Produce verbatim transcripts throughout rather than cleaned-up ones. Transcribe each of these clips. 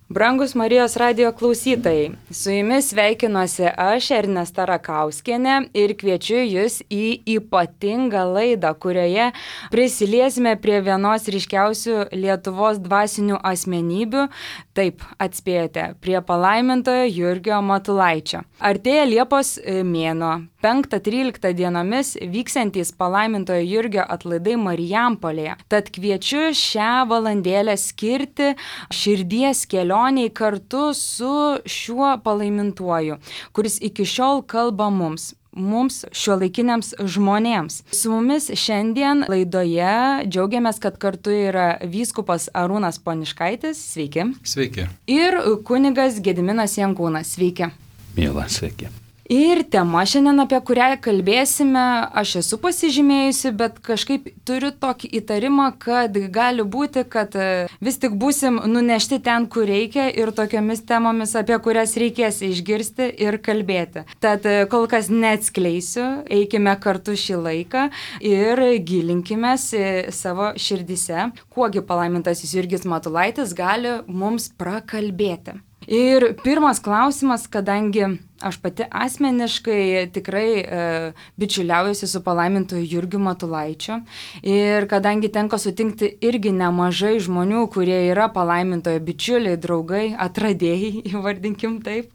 Brangus Marijos radijo klausytojai, su jumis sveikinuosi aš, Ernesta Rakauskienė, ir kviečiu jūs į ypatingą laidą, kurioje prisiliesime prie vienos ryškiausių Lietuvos dvasinių asmenybių, taip atspėjote, prie palaimintojo Jurgio Matulaičio. Artėja Liepos mėnuo, penktą tryliktą dienomis vyksiantys palaimintojo Jurgio atlaidai Marijampolėje. Tad kviečiu šią valandėlę skirti širdies kelioniai kartu su šiuo palaimintuoju, kuris iki šiol kalba mums. Mums šiuolaikiniams žmonėms. Su mumis šiandien laidoje džiaugiamės, kad kartu yra vyskupas Arūnas Poniškaitis. Sveiki. Sveiki. Ir kunigas Gediminas Jankūnas. Sveiki. Miela, sveiki. Ir tema šiandien, apie kurią kalbėsime, aš esu pasižymėjusi, bet kažkaip turiu tokį įtarimą, kad gali būti, kad vis tik būsim nunešti ten, kur reikia ir tokiomis temomis, apie kurias reikės išgirsti ir kalbėti. Tad kol kas neatskleisiu, eikime kartu šį laiką ir gilinkimės savo širdise, kuogi palaimintasis Jurgis Matulaitis gali mums prakalbėti. Ir pirmas klausimas, kadangi aš pati asmeniškai tikrai e, bičiuliaujuosi su palaimintoju Jurgiu Matulaičiu ir kadangi tenka sutikti irgi nemažai žmonių, kurie yra palaimintojo bičiuliai, draugai, atradėjai, įvardinkim taip.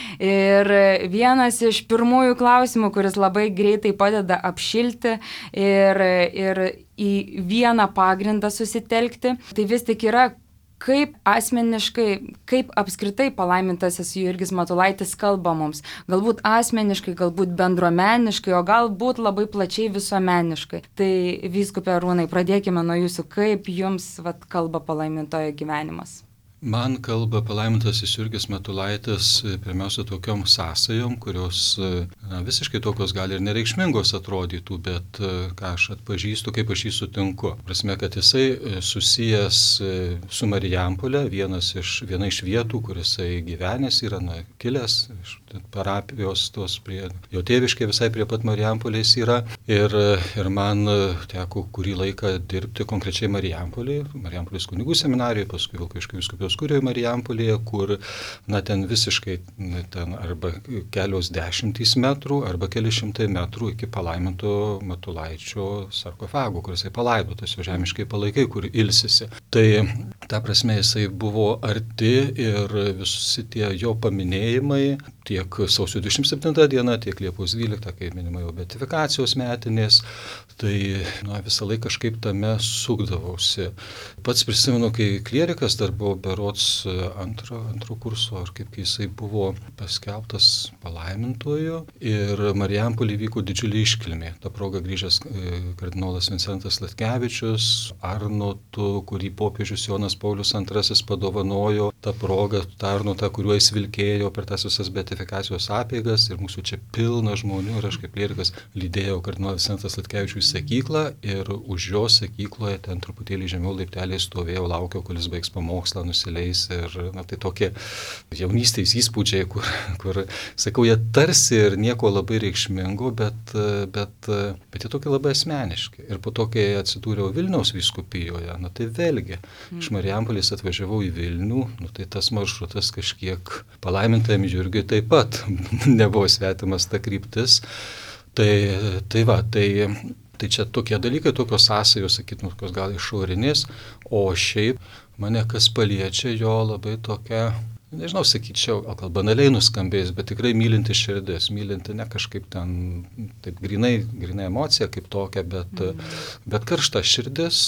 Ir vienas iš pirmųjų klausimų, kuris labai greitai padeda apšilti ir, ir į vieną pagrindą susitelkti, tai vis tik yra, kaip asmeniškai, kaip apskritai palaimintasis Jurgis Matulaitis kalba mums. Galbūt asmeniškai, galbūt bendruomeniškai, o galbūt labai plačiai visuomeniškai. Tai vyskupe Arūnai, pradėkime nuo jūsų, kaip jums vat, kalba palaimintojo gyvenimas. Man kalba palaimintasis Jurgis Matulaitis pirmiausia tokiom sąsajom, kurios na, visiškai tokios gali ir nereikšmingos atrodytų, bet ką aš atpažįstu, kaip aš jį sutinku. Prasme, kad jisai susijęs su Marijampole, vienas iš, viena iš vietų, kur jisai gyvenęs yra, na, kilęs iš parapijos tos prie, jo tėviškai visai prie pat Marijampolės yra. Ir, ir man teko kurį laiką dirbti konkrečiai Marijampolėje, Marijampolės kunigų seminarijoje, paskui Vilkaviškio vyskupijos kurijoje Marijampolėje, kur, na, ten visiškai, ten arba kelios dešimtys metrų, arba keli šimtai metrų iki palaiminto Matulaičio sarkofago, kur jisai palaidotas, jo žemiškai palaikai, kur ilsisi. Tai, ta prasme, jisai buvo arti ir visi tie jo paminėjimai, tiek sausio dvidešimt septintą dieną, tiek Liepos dvyliktą, kai minima jo beatifikacijos metinės, tai na, visą laiką kažkaip tame sukdavausi. Pats prisimenu, kai klierikas dar buvo berods antro, antro kurso, ar kaip jisai buvo paskelbtas palaimintojo, ir Marijampolėje vyko didžiulė iškilmė. Ta proga grįžęs kardinolas Vincentas Latkevičius, Arnotu, kurį popiežius Jonas Paulius antrasis padovanojo, tą progą, tą Arnotą, kuriuo jis vilkėjo per tas visas beatifikacijos apeigas, ir mūsų čia pilna žmonių, ir aš kaip klierikas lydėjau kardinolas Vincentas Latkevičius į sakyklą, ir už jo sakykloje ten truputėlį žemiau laiptelėje stovėjau, laukiau, kol jis baigs pamokslą, nusileis, ir na, tai tokie jaunystės įspūdžiai, kur, kur, sakau, jie tarsi ir nieko labai reikšmingo, bet, bet, bet jie tokie labai asmeniški. Ir po to, kai atsidūriau Vilniaus vyskupijoje, na tai vėlgi, mm. iš Marijampolės atvažiavau į Vilnių, nu tai tas maršrutas kažkiek palaimintajam Jurgiui taip pat nebuvo svetimas ta kryptis. Tai, tai va, tai, tai čia tokie dalykai, tokios sąsajos, sakytum, tokios gal išorinės, o šiaip mane kas paliečia jo labai tokia, nežinau, sakyčiau, gal banaliai nuskambės, bet tikrai mylinti širdis, mylinti ne kažkaip ten, taip grinai, grinai emocija kaip tokia, bet, mm. bet karšta širdis,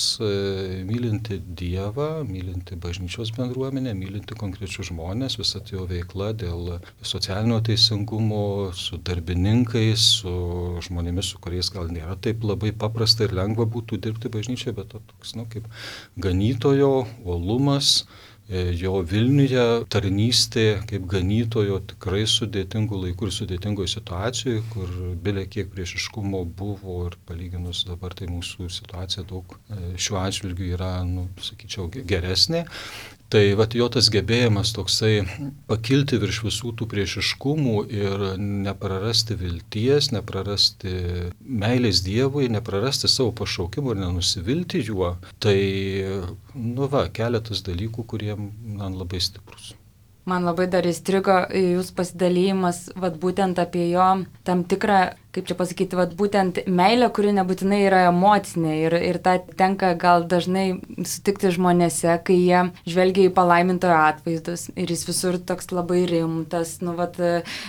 mylinti Dievą, mylinti bažnyčios bendruomenę, mylinti konkrečius žmonės, visa jo veikla dėl socialinio teisingumo, su darbininkais, su žmonėmis, su kuriais gal nėra taip labai paprasta ir lengva būtų dirbti bažnyčioje, bet toks, nu, kaip ganytojo uolumas, jo Vilniuje tarnystė kaip ganytojo tikrai sudėtingų laikų ir sudėtingoje situacijoje, kur bile kiek priešiškumo buvo, ir palyginus dabar tai mūsų situacija daug šiuo atžvilgiu yra, nu, sakyčiau, geresnė. Tai vat jo tas gebėjimas toksai pakilti virš visų tų priešiškumų ir neprarasti vilties, neprarasti meilės Dievui, neprarasti savo pašaukimo ir nenusivilti juo, tai, nu va, keletas dalykų, kurie man labai stiprus. Man labai dar įstrigo jūsų pasidalymas, vat būtent apie jo tam tikrą, kaip čia pasakyti, vat būtent meilę, kuri nebūtinai yra emocinė ir, ir tą tenka gal dažnai sutikti žmonėse, kai jie žvelgia į palaimintojo atvaizdus ir jis visur toks labai rimtas, nu vat,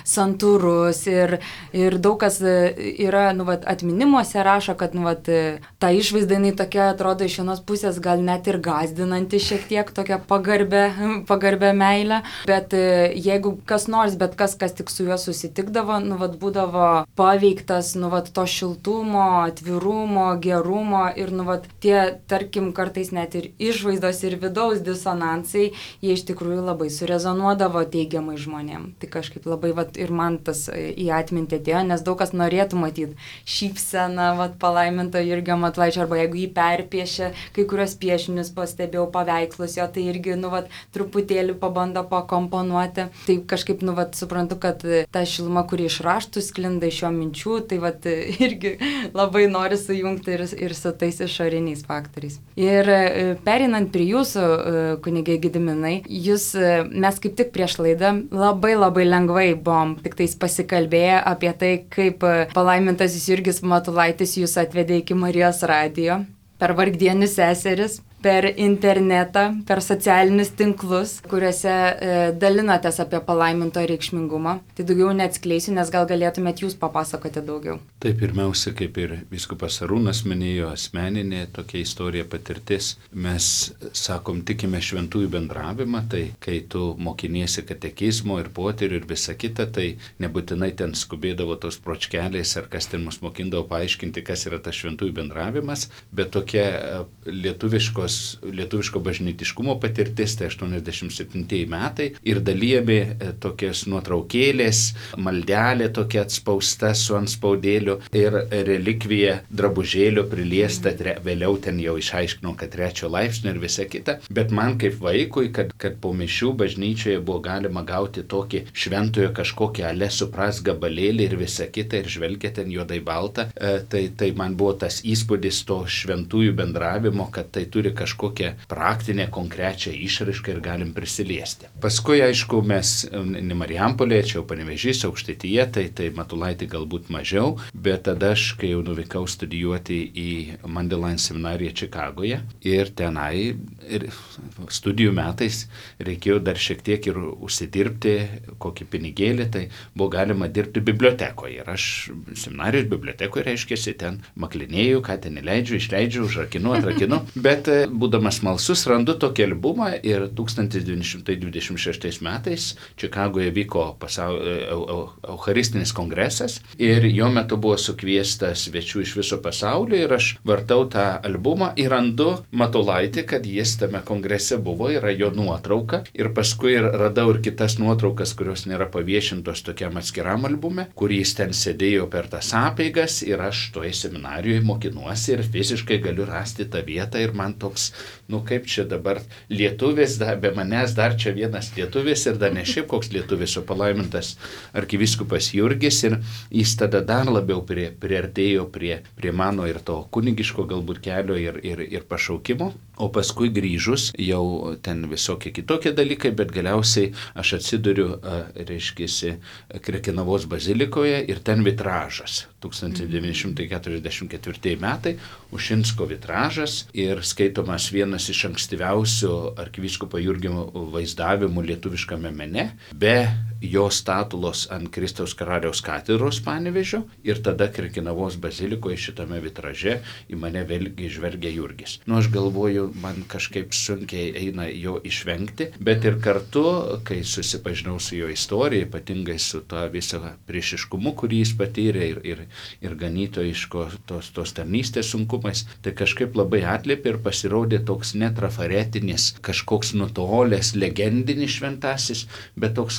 santūrus ir, ir daug kas yra, nu vat, atminimuose rašo, kad, nu vat, ta išvaizda jinai tokia atrodo iš vienos pusės gal net ir gąsdinanti šiek tiek tokia pagarbė, pagarbė meilė, bet jeigu kas nors, bet kas, kas tik su juo susitikdavo, nu vat, būdavo paveiktas, nu vat, to šiltumo, atvirumo, gerumo ir, nu vat, tie, tarkim, kartais net ir išvaizdos ir vidaus disonansai, jie iš tikrųjų labai surezonuodavo teigiamai žmonėm. Tai kažkaip labai, vat, ir man tas į atmintį atėjo, nes daug kas norėtų matyti šypseną, vat, palaiminto Jurgio Matulaičio, arba jeigu jį perpiešia, kai kurios piešinius pastebėjau, paveikslus jo, tai irgi, nu vat, truputėlį pabando pakomponuoti. Tai kažkaip, nu vat, suprantu, kad ta šiluma, kuri iš raštų sklinda, iš jo minčių, tai vat, irgi labai nori sujungti ir, ir su tais išoriniais faktoriais. Ir pereinant prie jūsų, kunigė Gediminai, jūs, mes kaip tik prieš laidą labai labai lengvai buvom tik tais pasikalbėję apie tai, kaip palaimintasis Jurgis Matulaitis jūs atvedė iki Marijos radijo per Vargdienių seseris, per internetą, per socialinius tinklus, kuriuose e, dalinatės apie palaiminto reikšmingumą. Tai daugiau neatskleisiu, nes gal galėtumėt jūs papasakoti daugiau. Tai pirmiausia, kaip ir vyskupas Arūnas minėjo, asmeninė tokia istorija, patirtis. Mes, sakom, tikime šventųjų bendravimą, tai kai tu mokiniesi katekizmo ir poterių ir visa kita, tai nebūtinai ten skubėdavo tos pročkeliais ar kas ten mus mokindavo paaiškinti, kas yra tas šventųjų bendravimas, bet tokia lietuviškos lietuviško bažnytiškumo patirtis, tai aštuoniasdešimt septintieji metai ir dalyjami tokias nuotraukėlės, maldelė tokia atspausta su antspaudėliu ir relikvija drabužėlio priliesta, tre, vėliau ten jau išaiškinau, kad trečio laipsnio ir visa kita, bet man kaip vaikui, kad, kad po mišių bažnyčioje buvo galima gauti tokį šventojo kažkokią ale supras gabalėlį ir visa kita ir žvelgia ten juodai balta, tai, tai man buvo tas įspūdis to šventųjų bendravimo, kad tai turi kažkokią praktinę, konkrečią išraišką ir galim prisiliesti. Paskui, aišku, mes ne Marijampolėje, čia jau Panevėžys, Aukštaitija, tai, tai Matulaitį galbūt mažiau, bet tada aš, kai jau nuvykau studijuoti į Mundelein seminariją Čikagoje ir tenai ir studijų metais reikėjo dar šiek tiek ir užsidirbti kokį pinigėlį, tai buvo galima dirbti bibliotekoje. Ir aš seminarijos bibliotekoje, reiškiasi, ten maklinėjau, ką ten įleidžiu, išleidžiu, užrakinu, atrakinu, bet būdamas smalsus, randu tokį albumą ir tūkstantis devyni šimtai dvidešimt šeštais metais Čikagoje vyko pasau... Eucharistinis kongresas ir jo metu buvo sukviesta svečių iš viso pasaulio ir aš vartau tą albumą ir randu Matulaitį, kad jis tame kongrese buvo, yra jo nuotrauka ir paskui ir radau ir kitas nuotraukas, kurios nėra paviešintos tokiam atskiram albume, kur jis ten sėdėjo per tas apeigas ir aš toje seminarijoje mokinuosi ir fiziškai galiu rasti tą vietą ir man toks, nu kaip čia dabar lietuvis, da, be manęs dar čia vienas lietuvis ir dar ne šiaip koks lietuvis, o palaimintas arkivyskupas Jurgis ir jis tada dar labiau prie, priartėjo prie, prie mano ir to kunigiško galbūt kelio ir, ir, ir pašaukimo, o paskui grįžus jau ten visokie kitokie dalykai, bet galiausiai aš atsiduriu, reiškėsi, Krekenavos bazilikoje ir ten vitražas. tūkstantis devyni šimtai keturiasdešimt ketvirtieji metai, Ušinsko vitražas ir skaitomas vienas iš ankstyviausių arkivyskupo Jurgio vaizdavimų lietuviškame mene, be jo statulos ant Kristaus karaliaus katedros Panevėžio ir tada Krekenavos bazilikoje šitame vitraže į mane vėlgi žvelgia Jurgis. Nu, aš galvoju, man kažkaip sunkiai eina jo išvengti, bet ir kartu, kai susipažinau su jo istorija, ypatingai su to viso priešiškumu, kurį jis patyrė ir, ir, ir ganytojiško tos, tos tarnystės sunkumais, tai kažkaip labai atliepė ir pasirodė toks netrafaretinis, kažkoks nutolęs, legendinis šventasis, bet toks labai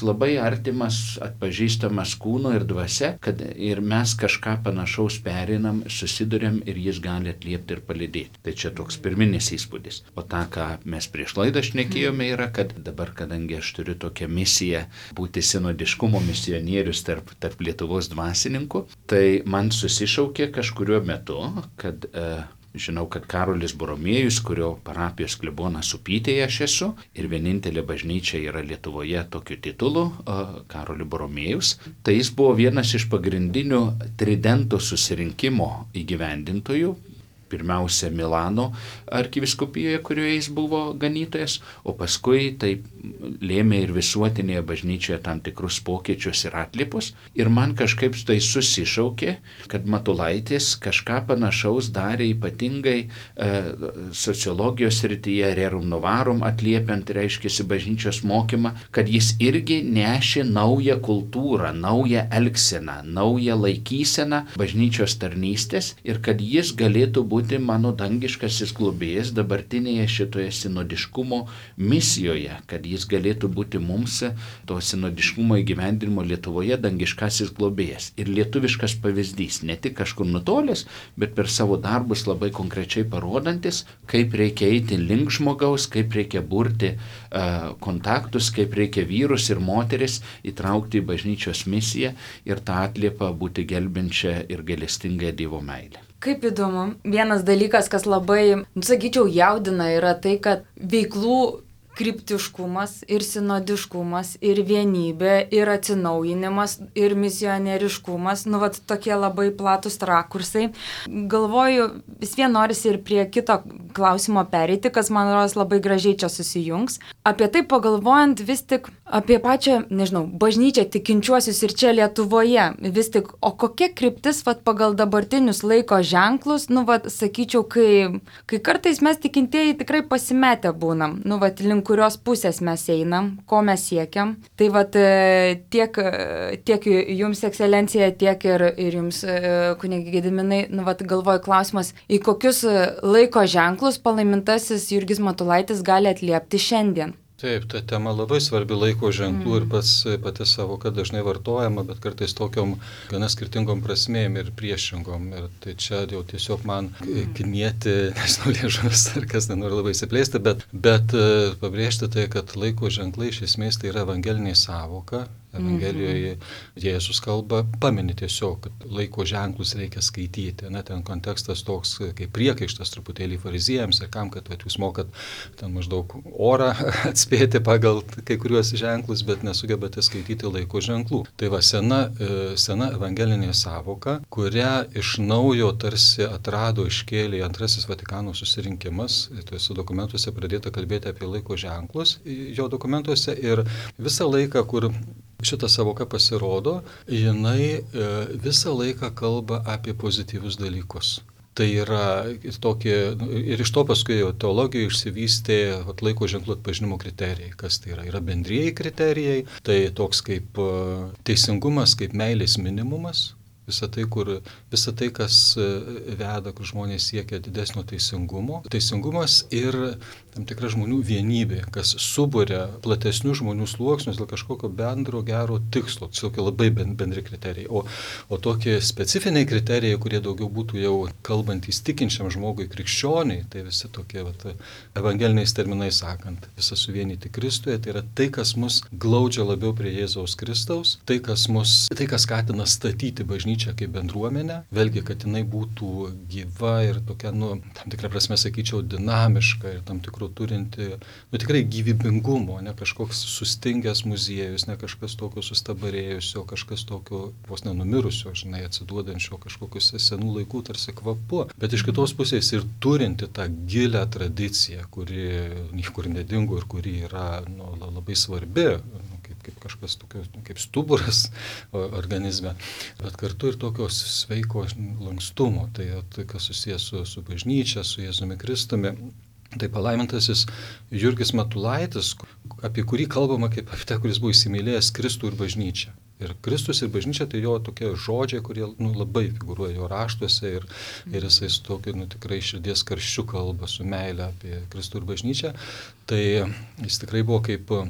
artimas, atpažįstamas kūnu ir dvasia, kad ir mes kažką panašaus perinam, susidurėm ir jis gali atliepti ir palydėti. Tai čia toks pirminis įspūdis. O tą, ką mes prieš laidą šnekėjome, yra, kad dabar, kadangi aš turiu tokią misiją būti sinodiškumo misionierius tarp, tarp Lietuvos dvasininkų, tai man susišaukė kažkuriuo metu, kad e, žinau, kad Karolis Boromėjus, kurio parapijos klebonas Upytėje aš esu, ir vienintelė bažnyčia yra Lietuvoje tokiu titulu, Karoliu Boromėjus, tai jis buvo vienas iš pagrindinių Tridento susirinkimo įgyvendintojų. Pirmiausia Milano arkiviskupijoje, kurioje jis buvo ganytojas, o paskui tai lėmė ir visuotinėje bažnyčioje tam tikrus pokyčius ir atlipus. Ir man kažkaip tai susišaukė, kad Matulaitis kažką panašaus darė ypatingai e, sociologijos srityje, rerum novarum atliepiant, reiškiasi bažnyčios mokymą, kad jis irgi nešė naują kultūrą, naują elgseną, naują laikyseną bažnyčios tarnystės ir kad jis galėtų būti būti mano dangiškasis globėjas dabartinėje šitoje sinodiškumo misijoje, kad jis galėtų būti mums to sinodiškumo įgyvendinimo Lietuvoje dangiškasis globėjas. Ir lietuviškas pavyzdys, ne tik kažkur nutolęs, bet per savo darbus labai konkrečiai parodantis, kaip reikia eiti link žmogaus, kaip reikia burti uh, kontaktus, kaip reikia vyrus ir moteris įtraukti į bažnyčios misiją ir tą atliepą būti gelbinčią ir gailestingą Dievo meilę. Kaip įdomu. Vienas dalykas, kas labai, sakyčiau, jaudina, yra tai, kad veiklų kryptiškumas ir sinodiškumas ir vienybė ir atsinaujinimas ir misionieriškumas, nu vat tokie labai platus rakursai. Galvoju, vis vien norisi ir prie kito klausimo pereiti, kas man rodos labai gražiai čia susijungs. Apie tai pagalvojant vis tik apie pačią, nežinau, bažnyčią tikinčiuosius ir čia Lietuvoje, vis tik, o kokia kryptis vat pagal dabartinius laiko ženklus, nu vat sakyčiau, kai, kai kartais mes tikintieji tikrai pasimetę būnam, nu vat link kurios pusės mes einam, ko mes siekiam. Tai vat tiek, tiek jums, ekscelencija, tiek ir, ir jums, kunigi Gediminai, nu vat galvoju klausimas, į kokius laiko ženklus palaimintasis Jurgis Matulaitis gali atliepti šiandien. Taip, ta tema labai svarbi laiko ženklų mm. ir pats, pati savoka dažnai vartojama, bet kartais tokiom gana skirtingom prasmėm ir priešingom. Ir tai čia jau tiesiog man knieti, nežinau, liežuvis ar kas nenori labai įsiplėsti, bet, bet pabrėžti tai, kad laiko ženklai iš esmės tai yra evangelinė savoka. Evangelijoje Jėzus kalba, pamini tiesiog, kad laiko ženklus reikia skaityti. Na, ten kontekstas toks kaip priekaištas truputėlį fariziejams ir kam, kad vat, jūs mokat ten maždaug orą atspėti pagal kai kuriuos ženklus, bet nesugebate skaityti laiko ženklų. Tai va, sena, sena evangelinė savoka, kurią iš naujo tarsi atrado, iškėlė Antrasis Vatikano susirinkimas. Tuose dokumentuose pradėta kalbėti apie laiko ženklus jo dokumentuose ir visą laiką, kur šita savoka pasirodo, jinai e, visą laiką kalba apie pozityvius dalykus. Tai yra tokie, ir iš to paskui teologijoje išsivystė vat, laiko ženklų atpažinimo kriterijai. Kas tai yra? Yra bendrieji kriterijai, tai toks kaip teisingumas, kaip meilės minimumas. Visa tai, kur, visa tai, kas veda, kur žmonės siekia didesnio teisingumo. Teisingumas ir tam tikra žmonių vienybė, kas suburia platesnių žmonių sluoksnius dėl kažkokio bendro gero tikslo. Tai tokie labai bendri kriterijai. O, o tokie specifiniai kriterijai, kurie daugiau būtų jau kalbantys tikinčiam žmogui krikščioniai, tai visi tokie vat, evangeliniais terminais sakant, visą suvienyti Kristuje, tai yra tai, kas mus glaudžia labiau prie Jėzaus Kristaus, tai, kas mus, tai, kas skatina statyti bažnyčią kaip bendruomenę, vėlgi, kad jinai būtų gyva ir tokia, nu, tam tikrą prasme, sakyčiau, dinamiška ir tam tikrų turinti, nu, tikrai gyvybingumo, ne kažkoks sustingęs muziejus, ne kažkas tokio sustabarėjusio, kažkas tokio vos nenumirusio, žinai, atsiduodančio kažkokius senų laikų tarsi kvapu, bet iš kitos pusės ir turinti tą gilią tradiciją, kuri niekur nedingo ir kuri yra, nu, labai svarbi, kaip, kaip kažkas tokio, kaip stuburas organizme, bet kartu ir tokios sveiko lankstumo, tai, tai kas susijęs su, su bažnyčia, su Jėzumi Kristumi. Tai palaimintasis Jurgis Matulaitis, apie kurį kalbama kaip apie tą, kuris buvo įsimylėjęs Kristų ir bažnyčią. Ir Kristus ir bažnyčia tai jo tokie žodžiai, kurie nu, labai figūruoja jo raštuose ir, ir jisai su tokiu nu, tikrai širdies karščiu kalba su meile apie Kristų ir bažnyčią. Tai jis tikrai buvo kaip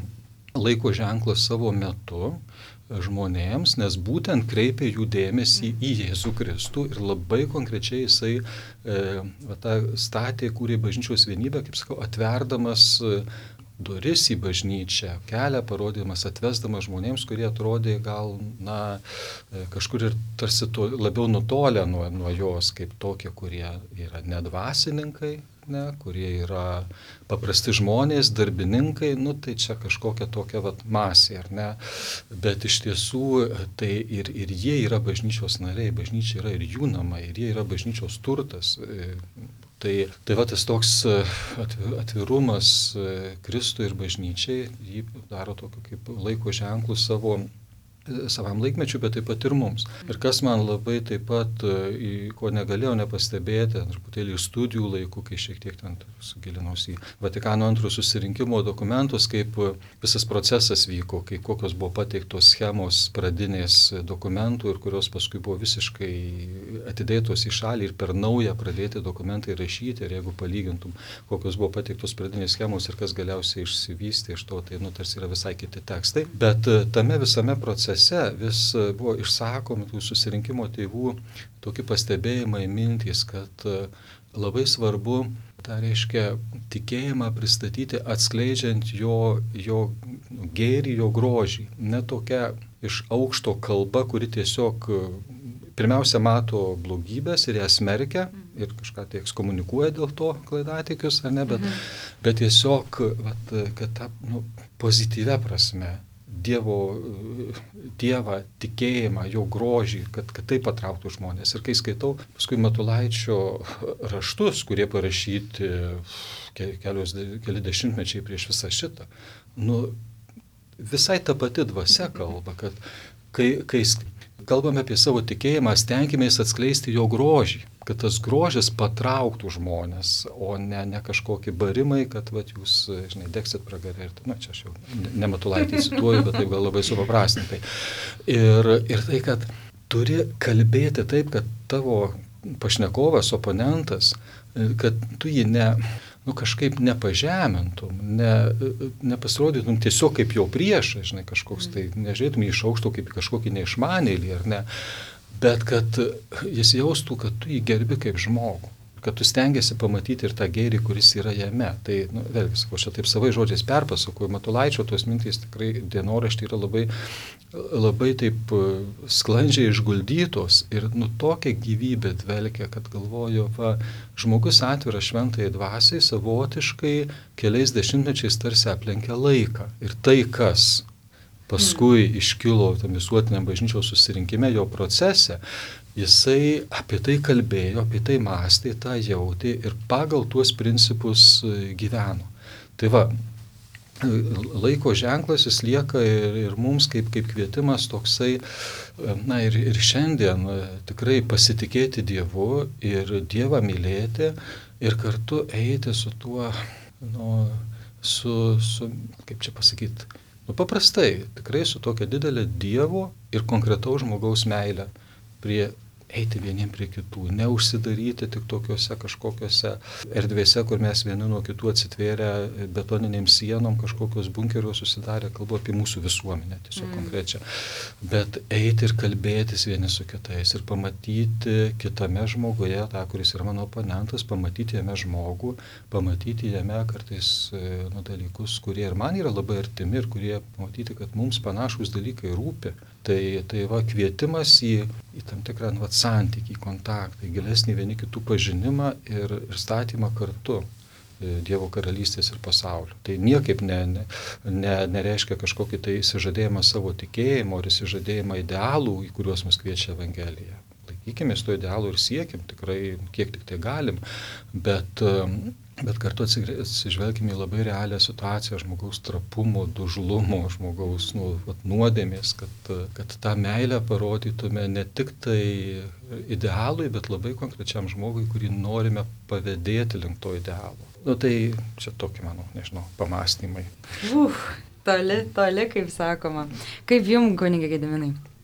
laiko ženklas savo metu žmonėms, nes būtent kreipia jų dėmesį į Jėzų Kristų ir labai konkrečiai jisai e, va, tą statė, kūrė bažnyčios vienybę, kaip sakau, atverdamas e, duris į bažnyčią, kelią parodydamas, atvesdamas žmonėms, kurie atrodė gal, na, e, kažkur ir tarsi to, labiau nutolę nuo, nuo jos, kaip tokie, kurie yra nedvasininkai, ne, kurie yra paprasti žmonės, darbininkai, nu tai čia kažkokia tokia vat masė, ar ne, bet iš tiesų tai ir, ir jie yra bažnyčios nariai, bažnyčia yra ir jų namai, ir jie yra bažnyčios turtas. Tai, tai va tas toks atvirumas Kristui ir bažnyčiai, jį daro tokio kaip laiko ženklų savo savam laikmečiu, bet taip pat ir mums. Ir kas man labai taip pat, į ko negalėjau nepastebėti, truputėlį ir studijų laikų, kai šiek tiek ten sugilinausi į Vatikano antrojo susirinkimo dokumentus, kaip visas procesas vyko, kai kokios buvo pateiktos schemos pradinės dokumentų ir kurios paskui buvo visiškai atidėtos į šalį ir per naują pradėti dokumentai rašyti. Ir jeigu palygintum, kokios buvo pateiktos pradinės schemos ir kas galiausiai išsivystė iš to, tai nu tarsi yra visai kiti tekstai. Bet tame visame procese vis buvo išsakomi tų susirinkimo tėvų tokie pastebėjimai, mintys, kad labai svarbu, tai reiškia, tikėjimą pristatyti atskleidžiant jo, jo gėrį, jo grožį. Ne tokia iš aukšto kalba, kuri tiesiog pirmiausia mato blogybės ir jas smerkia ir kažką tai ekskomunikuoja dėl to klaidatikius, ar ne, bet, bet tiesiog, vat, kad ta nu, pozityvia prasme Dievo, Dievą, tikėjimą, jo grožį, kad, kad tai patrauktų žmonės. Ir kai skaitau paskui Matulaičio raštus, kurie parašyti kelios, keli dešimtmečiai prieš visą šitą, nu, visai ta pati dvasia kalba, kad kai, kai kalbame apie savo tikėjimą, stenkimės atskleisti jo grožį, kad tas grožis patrauktų žmonės, o ne, ne kažkokie barimai, kad vat, jūs, žinai, degsit pragarę. Ir, na, čia aš jau ne Matulaitį cituoju, bet taip gal labai supaprastintai. Ir, ir tai, kad turi kalbėti taip, kad tavo pašnekovas, oponentas, kad tu jį ne, nu, kažkaip nepažemintum, ne, nepasirodytum tiesiog kaip jo priešas, žinai, kažkoks tai, nežiūrėtum iš aukšto kaip kažkokį neišmanėlį, ar ne, bet kad jis jaustų, kad tu jį gerbi kaip žmogų, kad tu stengiasi pamatyti ir tą gėrį, kuris yra jame. Tai, nu, vėlgi, sakau, aš taip savai žodžiais perpasakoju, Matulaičio tos mintys tikrai dienoraštį yra labai, labai taip sklandžiai išguldytos ir, nu, tokia gyvybė dvelkia, kad galvoju, va, žmogus atviras šventai dvasiai savotiškai keliais dešimtmečiais tarsi aplenkia laiką. Ir tai, kas paskui iškilo tam visuotiniam bažnyčios susirinkime, jo procese, jisai apie tai kalbėjo, apie tai mąstė, tą jautė ir pagal tuos principus gyveno. Tai va, laiko ženklas jis lieka ir, ir mums kaip, kaip kvietimas toksai, na ir, ir šiandien tikrai pasitikėti Dievu ir Dievą mylėti ir kartu eiti su tuo, nu, su, su kaip čia pasakyti, nu, paprastai, tikrai su tokia didelė Dievo ir konkretaus žmogaus meilė prie eiti vieniem prie kitų, neužsidaryti tik tokiuose kažkokiuose erdvėse, kur mes vieni nuo kitų atsitvėrę betoninėm sienom, kažkokios bunkerios susidarę, kalbu apie mūsų visuomenę, tiesiog mm. konkrečią, bet eiti ir kalbėtis vieni su kitais ir pamatyti kitame žmoguje, tą, kuris yra mano oponentas, pamatyti jame žmogų, pamatyti jame kartais nu, dalykus, kurie ir man yra labai artimi ir kurie pamatyti, kad mums panašus dalykai rūpi. Tai, tai va kvietimas į, į tam tikrą nu, santykį, kontaktą, į gilesnį vieni kitų pažinimą ir, ir statymą kartu Dievo karalystės ir pasaulio. Tai niekaip ne, ne, ne, nereiškia kažkokį tai įsižadėjimą savo tikėjimo ar įsižadėjimą idealų, į kuriuos mus kviečia Evangelija. Laikykimės to idealų ir siekim tikrai, kiek tik tai galim, bet Bet kartu atsižvelgime į labai realią situaciją žmogaus trapumo, dužlumo, žmogaus nu, nuodėmės, kad, kad tą meilę parodytume ne tik tai idealui, bet labai konkrečiam žmogui, kurį norime pavėdėti link to idealo. Nu, tai čia tokie, mano, nežinau, pamąstymai. Uf, toli, toli, kaip sakoma. Kaip jums, kunige Gediminai?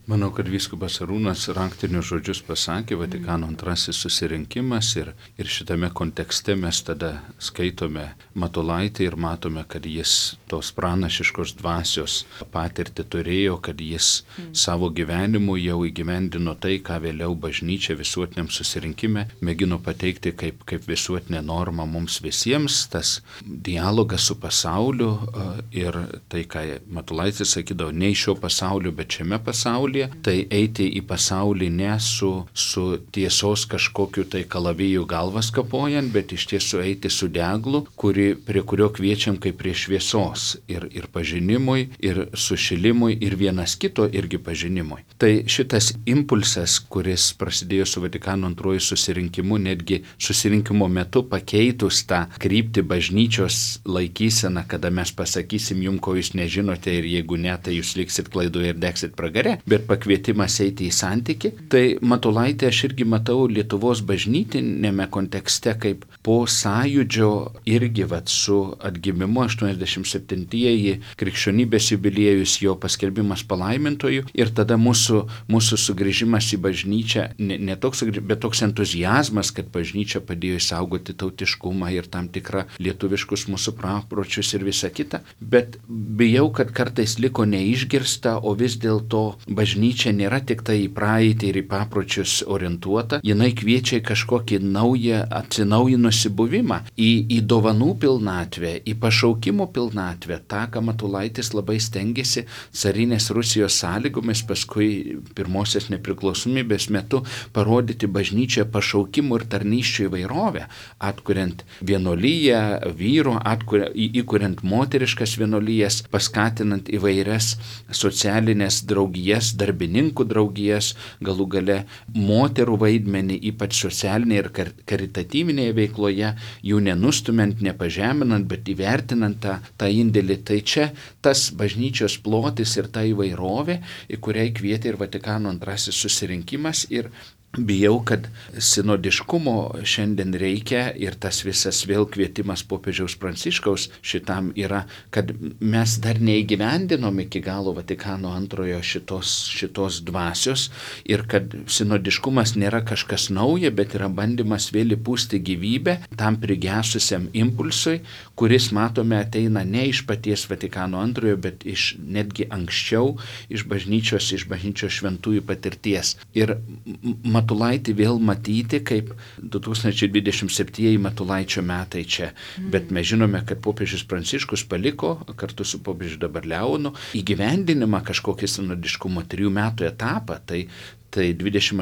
Manau, kad vyskupas Arūnas raktinius žodžius pasakė, Vatikano antrasis susirinkimas ir, ir šitame kontekste mes tada skaitome Matulaitį ir matome, kad jis tos pranašiškos dvasios patirtį turėjo, kad jis mm. savo gyvenimu jau įgyvendino tai, ką vėliau bažnyčia visuotiniam susirinkime mėgino pateikti kaip, kaip visuotinė norma mums visiems, tas dialogas su pasauliu ir tai, ką Matulaitis sakydavo, ne iš šio pasaulio, bet šiame pasaulyje. Tai eiti į pasaulį ne su, su tiesos kažkokiu tai kalavijų galvas kapojant, bet iš tiesų eiti su deglu, kuri, prie kurio kviečiam kaip prie šviesos ir, ir pažinimui, ir sušilimui, ir vienas kito irgi pažinimui. Tai šitas impulsas, kuris prasidėjo su Vatikano antruoju susirinkimu, netgi susirinkimo metu pakeitus tą kryptį bažnyčios laikyseną, kada mes pasakysim jum, ko jūs nežinote ir jeigu ne, tai jūs liksit klaidoje ir degsit pragare, bet pakvietimas eiti į santykį, tai Matulaitį aš irgi matau Lietuvos bažnytinėme kontekste kaip po sąjūdžio irgi vat, su atgimimu aštuoniasdešimt septintieji krikščionybės jubiliejus, jo paskelbimas palaimintojų ir tada mūsų, mūsų sugrįžimas į bažnyčią, ne, ne toks, bet toks entuzijazmas, kad bažnyčia padėjo išsaugoti tautiškumą ir tam tikrą lietuviškus mūsų papročius ir visą kitą, bet bijau, kad kartais liko neišgirsta, o vis dėlto bažnyčia nėra tik tai į praeitį ir į papročius orientuota, jinai kviečia į kažkokį naują atsinaujinusi buvimą, į, į dovanų pilnatvę, į pašaukimo pilnatvę, tą, ką Matulaitis labai stengiasi carinės Rusijos sąlygomis, paskui pirmosios nepriklausomybės metu parodyti bažnyčią pašaukimų ir tarnysčių įvairovę, atkuriant vienuolyją vyrų, atkuriant, įkuriant moteriškas vienuolyjas, paskatinant įvairias socialinės draugijas, darbininkų draugijas, galų gale moterų vaidmenį, ypač socialinėje ir kar- karitatyvinėje veikloje, jų nenustumiant, nepažeminant, bet įvertinant tą, tą indėlį. Tai čia tas bažnyčios plotis ir ta įvairovė, į kurią kvietė ir Vatikano antrasis susirinkimas ir bijau, kad sinodiškumo šiandien reikia ir tas visas vėl kvietimas popiežiaus Pranciškaus šitam yra, kad mes dar neįgyvendinom iki galo Vatikano antrojo šitos, šitos dvasios ir kad sinodiškumas nėra kažkas nauja, bet yra bandymas vėl įpūsti gyvybę tam prigesusiam impulsui, kuris, matome, ateina ne iš paties Vatikano antrojo, bet iš netgi anksčiau, iš bažnyčios, iš bažnyčios šventųjų patirties. Ir Matulaitį vėl matyti kaip du tūkstančiai dvidešimt septintieji Matulaičio metai čia. Mm. Bet mes žinome, kad popiežius Pranciškus paliko kartu su popiežiu dabar Leonu įgyvendinimą kažkokį sinodiškumo trijų metų etapą. Tai Tai dvidešimt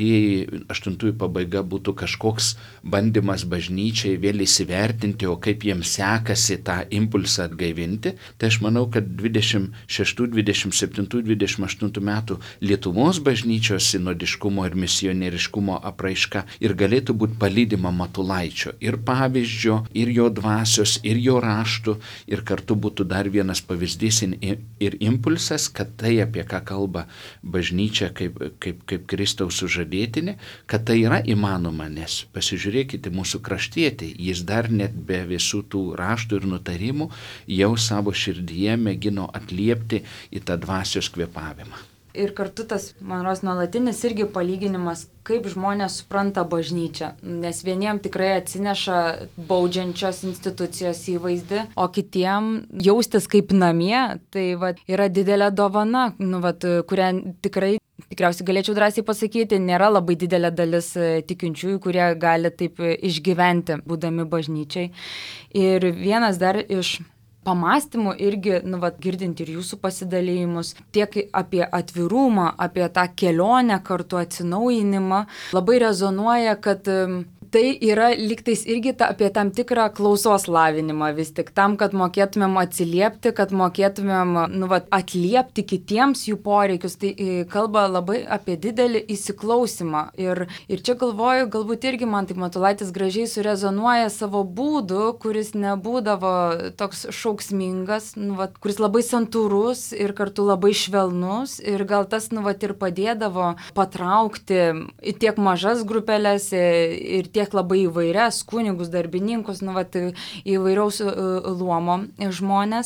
aštuntųjų pabaiga būtų kažkoks bandymas bažnyčiai vėl įsivertinti, o kaip jiems sekasi tą impulsą atgaivinti. Tai aš manau, kad dvidešimt šeštų, dvidešimt septintų, dvidešimt aštuntų metų Lietuvos bažnyčios sinodiškumo ir misionieriškumo apraiška ir galėtų būti palydima Matulaičio ir pavyzdžio, ir jo dvasios, ir jo raštų, ir kartu būtų dar vienas pavyzdys ir impulsas, kad tai, apie ką kalba bažnyčia kaip, kaip kaip Kristaus sužadėtinė, kad tai yra įmanoma, nes pasižiūrėkite mūsų kraštietį, jis dar net be visų tų raštų ir nutarimų jau savo širdyje mėgino atliepti į tą dvasios kvėpavimą. Ir kartu tas, man rodos, nuolatinis irgi palyginimas, kaip žmonės supranta bažnyčią, nes vieniem tikrai atsineša baudžiančios institucijos įvaizdį, o kitiem jaustis kaip namie, tai vat, yra didelė dovana, nu, vat, kurią tikrai, tikriausiai galėčiau drąsiai pasakyti, nėra labai didelė dalis tikinčiųjų, kurie gali taip išgyventi, būdami bažnyčiai. Ir vienas dar iš pamastymų irgi, nu, vat, girdint ir jūsų pasidalėjimus, tiek apie atvirumą, apie tą kelionę kartu atsinaujinimą, labai rezonuoja, kad tai yra lygtais irgi ta, apie tam tikrą klausos lavinimą vis tik, tam, kad mokėtumėm atsiliepti, kad mokėtumėm, nu, vat, atliepti kitiems jų poreikius. Tai kalba labai apie didelį įsiklausimą. Ir, ir čia galvoju, galbūt irgi man taip Matulaitis gražiai surezonuoja savo būdu, kuris nebūdavo toks šauksmingas, nu, vat, kuris labai santūrus ir kartu labai švelnus. Ir gal tas, nu, vat, ir padėdavo patraukti tiek mažas grupelės ir tiek labai įvairias kunigus, darbininkus, nu, vat, įvairiaus luomo žmonės.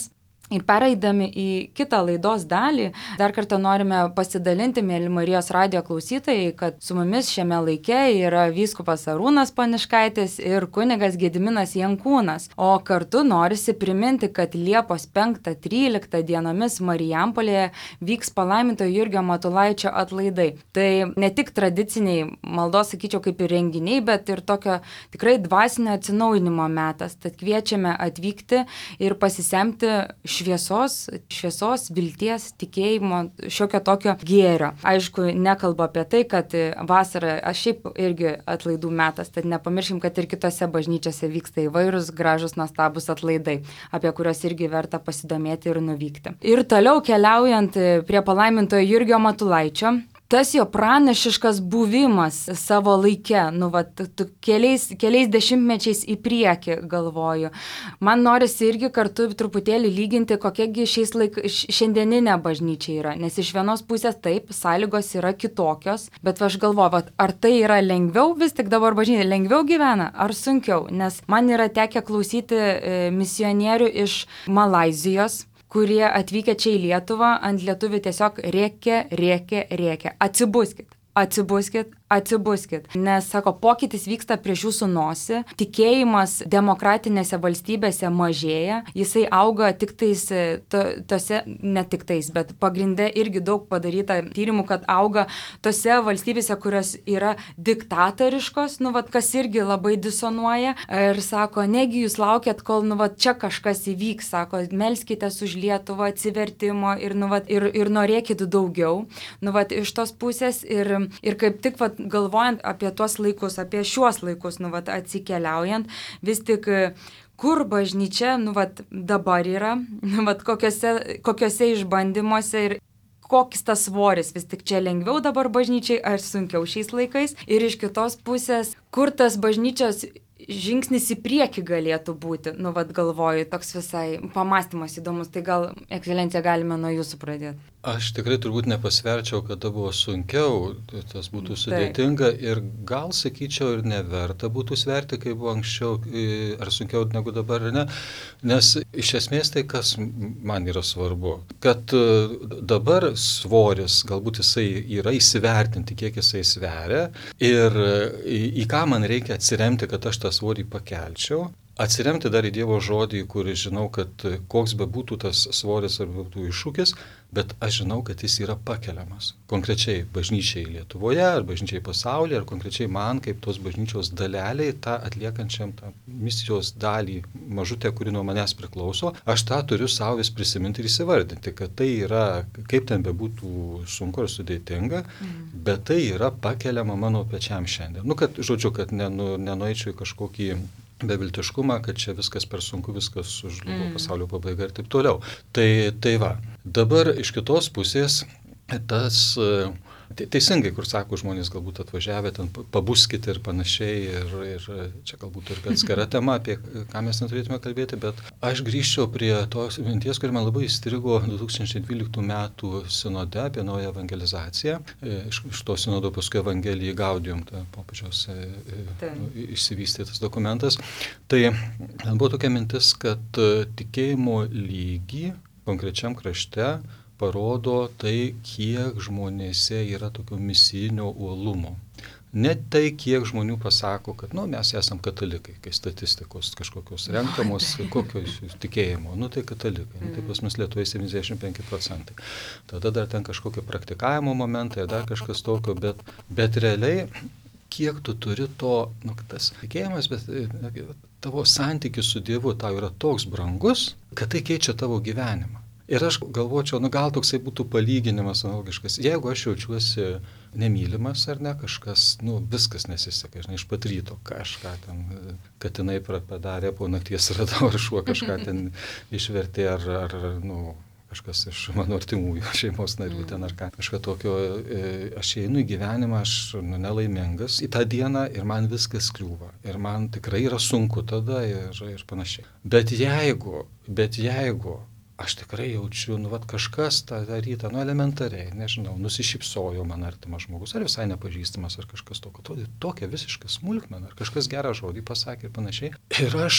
Ir pereidami į kitą laidos dalį, dar kartą norime pasidalinti, mėly Marijos radijo klausytojai, kad su mumis šiame laike yra vyskupas Arūnas Poniškaitis ir kunigas Gediminas Jankūnas. O kartu norisi priminti, kad Liepos penktą tryliktą dienomis Marijampolėje vyks palaimintojo Jurgio Matulaičio atlaidai. Tai ne tik tradiciniai maldos, sakyčiau, kaip ir renginiai, bet ir tokio tikrai dvasinio atsinaujinimo metas. Tad kviečiame atvykti ir pasisemti šviesos, šviesos, vilties, tikėjimo, šiokio tokio gėrio. Aišku, nekalbu apie tai, kad vasara, aš šiaip irgi atlaidų metas, tad nepamirškim, kad ir kitose bažnyčiose vyksta įvairūs gražus, nuostabus atlaidai, apie kuriuos irgi verta pasidomėti ir nuvykti. Ir toliau keliaujant prie palaimintojo Jurgio Matulaičio, tas jo pranašiškas buvimas savo laike, nu, va, keliais, keliais dešimtmečiais į priekį, galvoju. Man norisi irgi kartu truputėlį lyginti, kokiagi šiais laik, šiandieninė bažnyčia yra. Nes iš vienos pusės taip, sąlygos yra kitokios, bet aš galvoju, va, ar tai yra lengviau, vis tik dabar bažnyčia lengviau gyvena, ar sunkiau. Nes man yra tekę klausyti e, misionierių iš Malaizijos, kurie atvykę čia į Lietuvą, ant lietuvių tiesiog rėkė, rėkė, rėkė. Atsibuskit, atsibuskit, atsibuskit. Nes, sako, pokytis vyksta prieš jūsų nosį, tikėjimas demokratinėse valstybėse mažėja, jisai auga tik tais, to, tose, ne tik tais, bet pagrinde irgi daug padaryta tyrimų, kad auga tose valstybėse, kurios yra diktatoriškos, nu, vat, kas irgi labai disonuoja. Ir sako, negi jūs laukiat, kol, nu, vat, čia kažkas įvyks, sako, melskitės už Lietuvą, atsivertimo ir, nu, vat, ir, ir norėkit daugiau. Nu, vat, iš tos pusės ir, ir kaip tik, vat, galvojant apie tuos laikus, apie šiuos laikus, nu, vat, atsikeliaujant, vis tik kur bažnyčia, nu, vat, dabar yra, nu, vat, kokiose, kokiose išbandymuose ir koks tas svoris, vis tik čia lengviau dabar bažnyčiai ar sunkiau šiais laikais. Ir iš kitos pusės, kur tas bažnyčios žingsnis į priekį galėtų būti, nu, vad galvoju, toks visai pamastymas įdomus, tai gal, ekscelencija, galime nuo jūsų pradėti. Aš tikrai turbūt nepasverčiau, kada buvo sunkiau, tas būtų sudėtinga ir gal, sakyčiau, ir neverta būtų sverti, kai buvo anksčiau, ar sunkiau negu dabar, ar ne, nes iš esmės tai, kas man yra svarbu, kad dabar svoris, galbūt jisai yra įsivertinti, kiek jisai sveria ir į, į ką man reikia atsiremti, kad aš tą svorį pakelčiau. Atsiremti dar į Dievo žodį, kur žinau, kad koks be būtų tas svoris ar būtų iššūkis, bet aš žinau, kad jis yra pakeliamas. Konkrečiai bažnyčiai Lietuvoje, ar bažnyčiai pasaulyje, ar konkrečiai man, kaip tos bažnyčios daleliai, tą atliekančiam tą misijos dalį mažutę, kuri nuo manęs priklauso, aš tą turiu savo vis prisiminti ir įsivardinti, kad tai yra, kaip ten be būtų sunku ir sudėtinga, mm. bet tai yra pakeliama mano pečiam šiandien. Nu, kad, žodžiu, kad nenu, nenueičiau į kažkokį beviltiškumą, kad čia viskas per sunku, viskas sužlugo, mm. pasaulio pabaiga ir taip toliau. Tai, tai va, dabar iš kitos pusės tas teisingai, kur sako žmonės galbūt atvažiavę, ten pabuskit ir panašiai, ir, ir čia galbūt ir atskira tema, apie ką mes neturėtume kalbėti, bet aš grįžčiau prie tos minties, kuri man labai įstrigo du tūkstančiai dvyliktų metų sinode apie naują evangelizaciją. Iš, iš to sinodo paskui Evangelija Gaudium, ta popiežiaus išsivystytas dokumentas. Tai buvo tokia mintis, kad tikėjimo lygį konkrečiam krašte parodo tai, kiek žmonėse yra tokio misijinio uolumo. Ne tai, kiek žmonių pasako, kad nu, mes esam katalikai, kai statistikos kažkokios renkamos, kokios tikėjimo, nu tai katalikai, nu, tai pas mus Lietuvoje septyniasdešimt penki procentai. Tada dar ten kažkokio praktikavimo momentai, dar kažkas tokio, bet, bet realiai, kiek tu turi to, nu, tas tikėjimas, bet tavo santykis su Dievu tau yra toks brangus, kad tai keičia tavo gyvenimą. Ir aš galvočiau, nu gal toksai būtų palyginimas analogiškas. Jeigu aš jaučiuosi nemylimas ar ne, kažkas, nu viskas nesiseka, žinai, iš pat ryto kažką ten, katinai padarė, po nakties radau, ar šuo kažką ten išvertė, ar, ar nu, kažkas iš mano artimųjų šeimos narių ten ar ką. Kažką tokio, aš einu į gyvenimą, aš nu, nelaimingas į tą dieną ir man viskas kliūva. Ir man tikrai yra sunku tada ir, ir panašiai. Bet jeigu, bet jeigu aš tikrai jaučiu, nu, vat kažkas tą rytą, nu, elementariai, nežinau, nusišypsojo man artimas žmogus, ar visai nepažįstamas, ar kažkas tokio, tokia visiška smulkmena, ar kažkas gerą žodį pasakė ir panašiai. Ir aš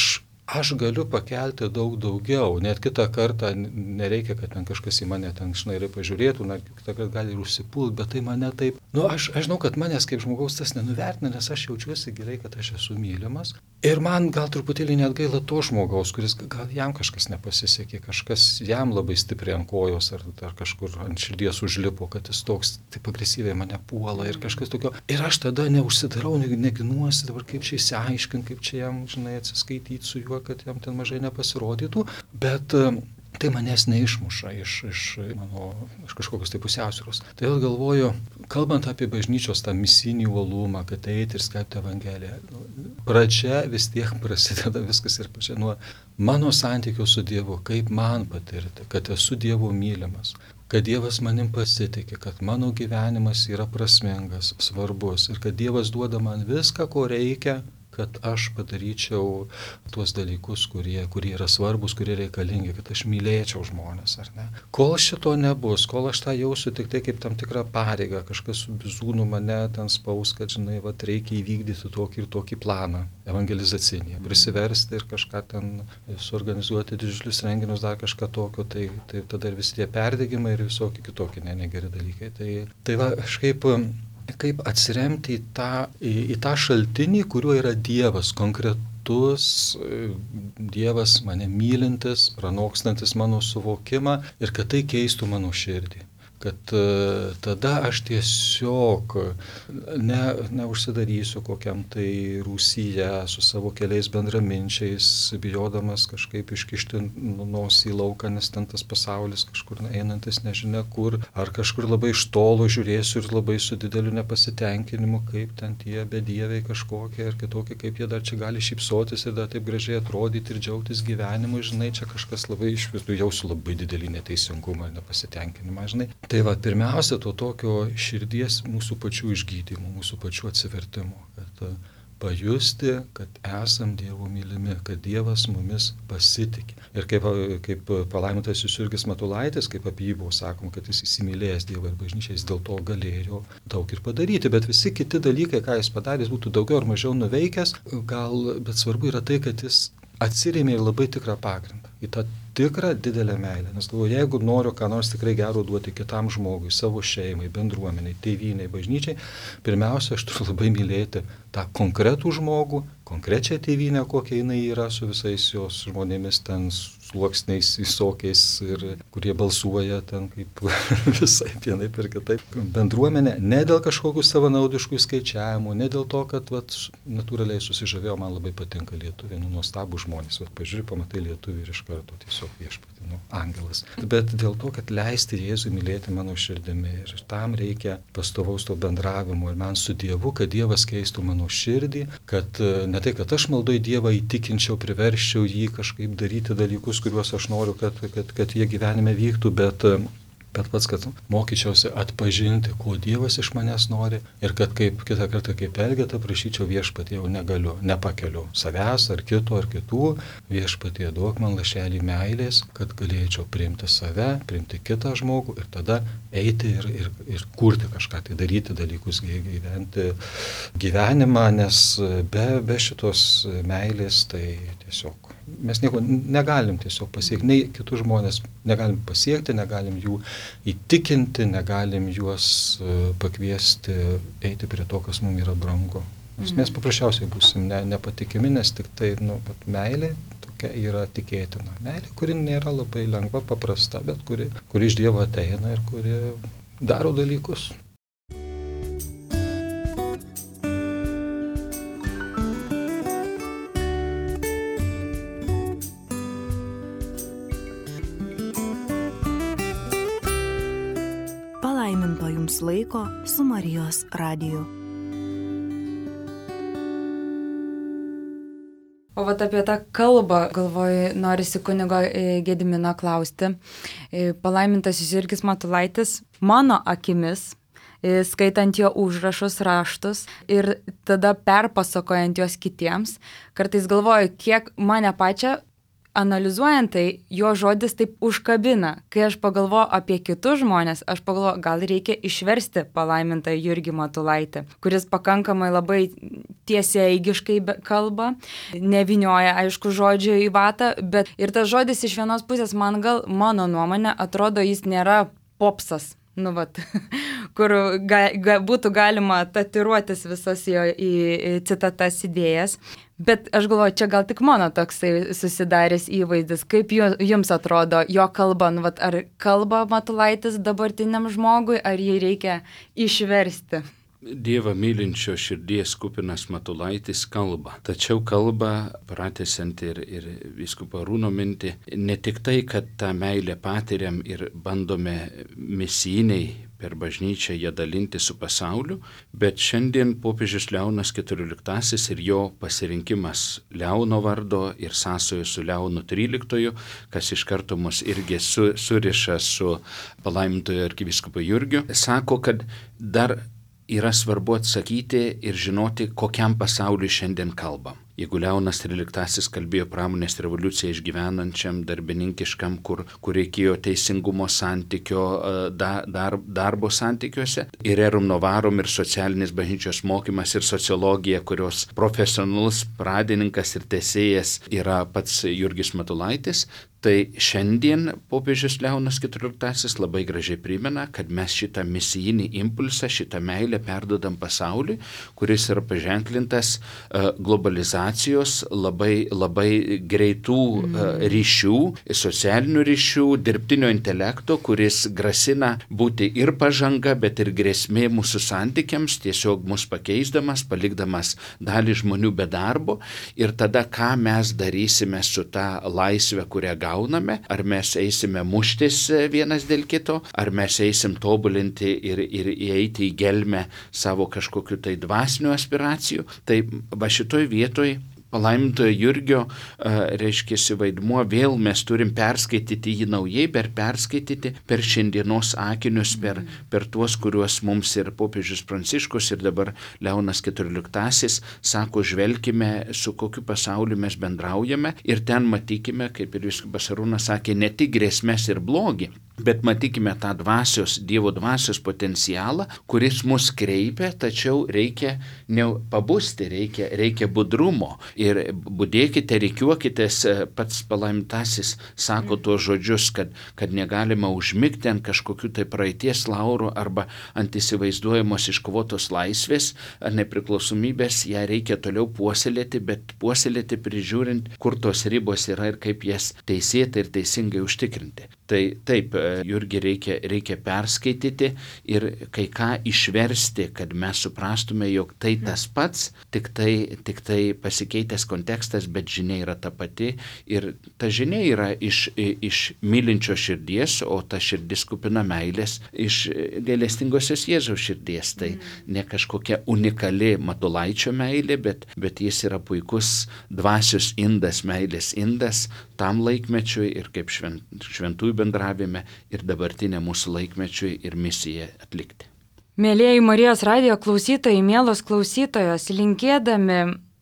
aš galiu pakelti daug daugiau, net kitą kartą nereikia, kad ten kažkas į mane ten šnairai pažiūrėtų, na, kitą kartą gali ir užsipult, bet tai mane taip, nu, aš, aš žinau, kad manęs kaip žmogaus tas nenuvertina, nes aš jaučiuosi gerai, kad aš esu mylimas. Ir man gal truputėlį net gaila to žmogaus, kuris gal jam kažkas nepasisekė, kažkas jam labai stipriai ant kojos ar, ar kažkur ant širdies užlipo, kad jis toks taip agresyviai mane puola ir kažkas tokio. Ir aš tada neužsidarau, neginuosi dabar kaip čia įsiaiškinti, kaip čia jam, žinai, atsiskaityti su juo, kad jam ten mažai nepasirodytų, bet tai manęs neišmuša iš, iš mano iš kažkokios tai pusiausvyros. Tai vėl galvoju, kalbant apie bažnyčios tą misinį uolumą, kad eiti ir skelbti Evangeliją, pradžia vis tiek prasideda viskas ir pačia nuo mano santykio su Dievu, kaip man patirti, kad esu Dievo mylimas, kad Dievas manim pasitikė, kad mano gyvenimas yra prasmingas, svarbus ir kad Dievas duoda man viską, ko reikia, kad aš padaryčiau tuos dalykus, kurie, kurie yra svarbus, kurie reikalingi, kad aš mylėčiau žmonės, ar ne. Kol šito nebus, kol aš tą jausiu tik tai kaip tam tikrą pareigą, kažkas su bizūnu mane ten spaus, kad, žinai, vat, reikia įvykdyti tokį ir tokį planą evangelizacinį, prisiversti ir kažką ten suorganizuoti didžiulius renginius, dar kažką tokio, tai, tai tada ir visi tie perdegimai ir visokie kitokie ne, negeri dalykai. Tai, tai va, aš kaip... kaip atsiremti į tą, į, į tą šaltinį, kuriuo yra Dievas, konkretus Dievas mane mylintis, pranokstantis mano suvokimą ir kad tai keistų mano širdį. Kad uh, tada aš tiesiog ne, neužsidarysiu kokiam tai rūsyje su savo keliais bendraminčiais, bijodamas kažkaip iškišti nosį į lauką, nes ten tas pasaulis kažkur einantis nežinia kur, ar kažkur labai iš tolo žiūrėsiu ir labai su dideliu nepasitenkinimu, kaip ten tie bedieviai kažkokie ir kitokie, kaip jie dar čia gali šypsotis ir dar taip gražiai atrodyti ir džiaugtis gyvenimu, žinai, čia kažkas labai iš visų jausiu labai didelį neteisingumą ir nepasitenkinimą, žinai. Tai va, pirmiausia, to tokio širdies mūsų pačių išgydymo, mūsų pačių atsivertimo, kad pajusti, kad esam Dievo mylimi, kad Dievas mumis pasitikė. Ir kaip, kaip palaimintasis Jurgis Matulaitis, kaip apie jį buvo sakoma, kad jis įsimylėjęs Dievą ir bažnyčią, jis dėl to galėjo daug ir padaryti, bet visi kiti dalykai, ką jis padarė, jis būtų daugiau ar mažiau nuveikęs, gal, bet svarbu yra tai, kad jis atsirėmė į labai tikrą pagrindą, į tą tikrą didelę meilę. Nes galvoju, jeigu noriu ką nors tikrai gero duoti kitam žmogui, savo šeimai, bendruomeniai, tėvynei, bažnyčiai, pirmiausia, aš turiu labai mylėti tą konkretų žmogų, konkrečią tėvynę, kokia jinai yra su visais jos žmonėmis ten sluoksniais visokiais ir kurie balsuoja ten kaip visai vienaip ir kitaip. Bendruomenė ne dėl kažkokių savanaudiškų skaičiavimų, ne dėl to, kad vat, natūraliai susižavėjau, man labai patinka lietuviai, nu, nuostabų žmonės, vat, pažiūrė, pamatai lietuvį ir iš karto tiesiog viešpatį, nu, angelas. Bet dėl to, kad leisti Jėzui mylėti mano širdimi ir tam reikia pastovaus to bendravimo ir man su Dievu, kad Dievas keistų mano širdį, kad ne tai, kad aš maldoj Dievą įtikinčiau, priversčiau jį kažkaip daryti dalykus, kuriuos aš noriu, kad, kad, kad jie gyvenime vyktų, bet, bet pats, kad mokyčiausi atpažinti, ko Dievas iš manęs nori ir kad kaip kitą kartą kaip Elgeta prašyčiau viešpatie, jau negaliu, nepakeliu savęs ar kito ar kitų, viešpatie duok man lašelį meilės, kad galėčiau priimti save, priimti kitą žmogų ir tada eiti ir, ir, ir kurti kažką, tai daryti dalykus, gyventi gyvenimą, nes be, be šitos meilės tai tiesiog mes nieko negalim tiesiog pasiekti, nei kitus žmonės negalim pasiekti, negalim jų įtikinti, negalim juos pakviesti eiti prie to, kas mums yra brangu. Nes mes paprasčiausiai būsim ne, nepatikimi, nes tik tai nu, meilė tokia yra tikėtina. Meilė, kuri nėra labai lengva, paprasta, bet kuri, kuri iš Dievo ateina ir kuri daro dalykus. Laiko su Marijos radiju. O vat apie tą kalbą, galvoju, norisi kunigo Gedimino klausti. Palaimintasis Jurgis Matulaitis, mano akimis, skaitant jo užrašus, raštus ir tada perpasakojant juos kitiems, kartais galvoju, kiek mane pačią analizuojant tai, jo žodis taip užkabina. Kai aš pagalvoju apie kitus žmonės, aš pagalvoju, gal reikia išversti palaimintą Jurgį Matulaitį, kuris pakankamai labai tiesiaigiškai kalba, nevinioja, aišku, žodžio į vatą, bet ir tas žodis iš vienos pusės man gal, mano nuomonė, atrodo, jis nėra popsas. Nu, vat, kur ga, ga, būtų galima tatiruotis visas jo į, į citatas idėjas. Bet aš galvoju, čia gal tik mano toksai susidaręs įvaizdis. Kaip jo, jums atrodo jo kalba? Nu, vat, ar kalba Matulaitis dabartiniam žmogui, ar jį reikia išversti? Dievą mylinčio širdies kupinas Matulaitis kalba. Tačiau kalba, pratęsiant ir, ir vyskupo Arūno mintį, ne tik tai, kad tą meilę patiriam ir bandome misijiniai per bažnyčią ją dalinti su pasauliu, bet šiandien popiežius Leonas keturioliktasis ir jo pasirinkimas Leono vardo ir sąsojo su Leonu tryliktuoju, kas iš karto mus irgi su, suriša su palaimintojo arkivyskupu Jurgiu, sako, kad dar yra svarbu atsakyti ir žinoti, kokiam pasauliui šiandien kalbam. Jeigu Leonas tryliktasis kalbėjo pramonės revoliuciją išgyvenančiam, darbininkiškam, kur, kur reikėjo teisingumo santykio, da, dar, darbo santykiuose, ir rerum novarum, ir socialinis bažnyčios mokymas, ir sociologija, kurios profesionalus pradininkas ir tęsėjas yra pats Jurgis Matulaitis, tai šiandien popiežius Leonas keturioliktasis labai gražiai primena, kad mes šitą misijinį impulsą, šitą meilę perduodam pasauliui, kuris yra paženklintas uh, globalizacijos, labai, labai greitų uh, ryšių, socialinių ryšių, dirbtinio intelekto, kuris grasina būti ir pažanga, bet ir grėsmė mūsų santykiams, tiesiog mus pakeisdamas, palikdamas dalį žmonių be darbo. Ir tada, ką mes darysime su ta laisvė, kurią gauname, gauname, ar mes eisime muštis vienas dėl kito, ar mes eisim tobulinti ir, ir įeiti į gelmę savo kažkokiu tai dvasinių aspiracijų. Tai va šitoj vietoj palaimintojo Jurgio, reiškiasi, vaidmuo, vėl mes turim perskaityti jį naujai, bet perskaityti per šiandienos akinius, per, per tuos, kuriuos mums ir popiežius Pranciškus ir dabar Leonas keturioliktasis sako, žvelkime, su kokiu pasauliu mes bendraujame ir ten matykime, kaip ir vyskupas Arūnas sakė, ne tik grėsmes ir blogį, bet matykime tą dvasios, Dievo dvasios potencialą, kuris mus kreipia, tačiau reikia nepabusti, reikia, reikia budrumo. Ir budėkite, reikiuokitės, pats palaimintasis sako tuos žodžius, kad, kad negalima užmigti ant kažkokių tai praeities laurų arba ant įsivaizduojamos iškovotos laisvės ar nepriklausomybės, ją reikia toliau puoselėti, bet puoselėti prižiūrint, kur tos ribos yra ir kaip jas teisėtai ir teisingai užtikrinti. Tai taip, Jurgį reikia, reikia perskaityti ir kai ką išversti, kad mes suprastume, jog tai tas pats, tik tai, tik tai pasikeitęs kontekstas, bet žinia yra ta pati. Ir ta žinia yra iš, iš mylinčio širdies, o ta širdis kupina meilės iš gailestingosios Jėzaus širdies. Tai ne kažkokia unikali Matulaičio meilė, bet, bet jis yra puikus dvasios indas, meilės indas tam laikmečiui ir kaip švent, šventųjų bendravime ir dabartinė mūsų laikmečiui ir misija atlikti. Mėlieji Marijos radijo klausytojai, mielos klausytojos, linkėdami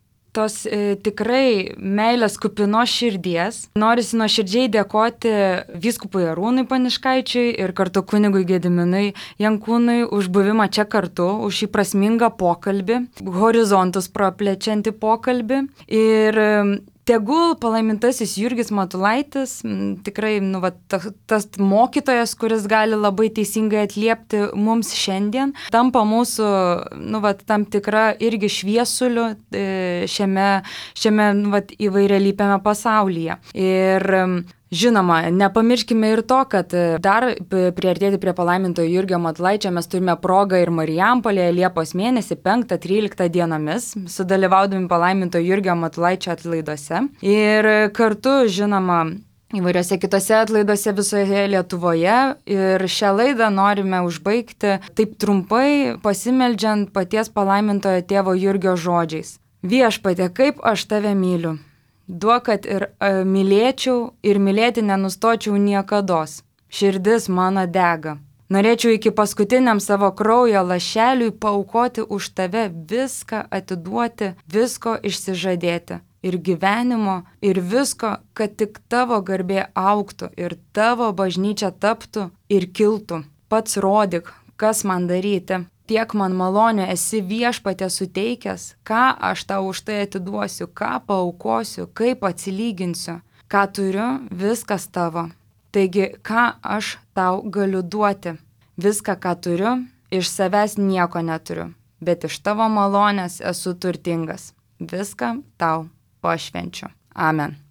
tos e, tikrai meilės kupinos širdies, norisi nuoširdžiai dėkoti vyskupui Arūnui Paniškaičiui ir kartu kunigui Gediminui Jankūnui už buvimą čia kartu, už šį prasmingą pokalbį, horizontus praplečiantį pokalbį. Ir tegul palaimintasis Jurgis Matulaitis, tikrai nu, va, tas, tas mokytojas, kuris gali labai teisingai atliepti mums šiandien, tampa mūsų nu, va, tam tikra irgi šviesuliu šiame, šiame nu, va, įvairialypiame pasaulyje. Ir žinoma, nepamirškime ir to, kad dar priartėti prie palaimintojo Jurgio Matulaičio mes turime progą ir Marijampolėje Liepos mėnesį penktą tryliktą dienomis, sudalyvaudami palaimintojo Jurgio Matulaičio atlaiduose. Ir kartu, žinoma, įvairiose kitose atlaiduose visoje Lietuvoje. Ir šią laidą norime užbaigti taip trumpai pasimeldžiant paties palaimintojo tėvo Jurgio žodžiais. Viešpatie, kaip aš tave myliu. Duok, kad ir uh, mylėčiau ir mylėti nenustočiau niekados. Širdis mano dega. Norėčiau iki paskutiniam savo kraujo lašeliui paaukoti už tave, viską atiduoti, visko išsižadėti. Ir gyvenimo, ir visko, kad tik tavo garbė augtų ir tavo bažnyčia taptų ir kiltų. Pats rodyk, kas man daryti. tiek man malonių esi viešpatie suteikęs, ką aš tau už tai atiduosiu, ką paaukosiu, kaip atsilyginsiu, ką turiu, viskas tavo. Taigi, ką aš tau galiu duoti? Viską, ką turiu, iš savęs nieko neturiu, bet iš tavo malonės esu turtingas. Viską tau pašvenčiu. Amen.